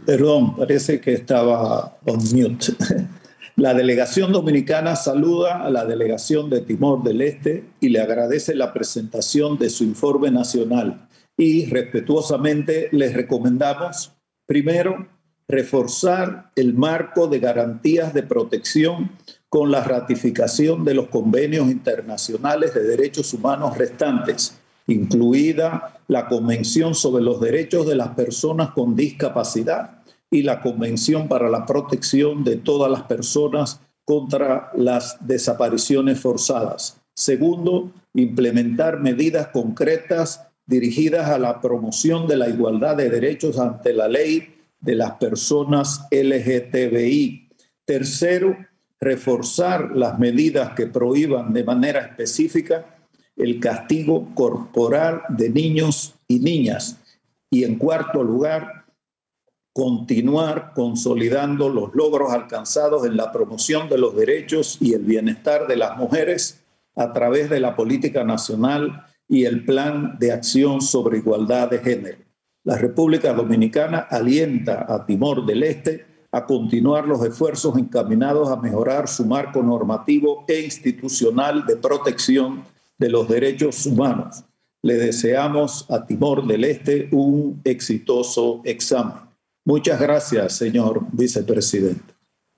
Perdón, parece que estaba on mute. La delegación dominicana saluda a la delegación de Timor del Este y le agradece la presentación de su informe nacional y respetuosamente les recomendamos, primero, reforzar el marco de garantías de protección con la ratificación de los convenios internacionales de derechos humanos restantes, incluida la Convención sobre los Derechos de las Personas con Discapacidad y la Convención para la Protección de todas las personas contra las desapariciones forzadas. Segundo, implementar medidas concretas dirigidas a la promoción de la igualdad de derechos ante la ley de las personas LGTBI. Tercero, reforzar las medidas que prohíban de manera específica el castigo corporal de niños y niñas. Y en cuarto lugar, continuar consolidando los logros alcanzados en la promoción de los derechos y el bienestar de las mujeres a través de la política nacional y el plan de acción sobre igualdad de género. La República Dominicana alienta a Timor del Este a continuar los esfuerzos encaminados a mejorar su marco normativo e institucional de protección de los derechos humanos. Le deseamos a Timor del Este un exitoso examen. Muchas gracias, señor vicepresidente.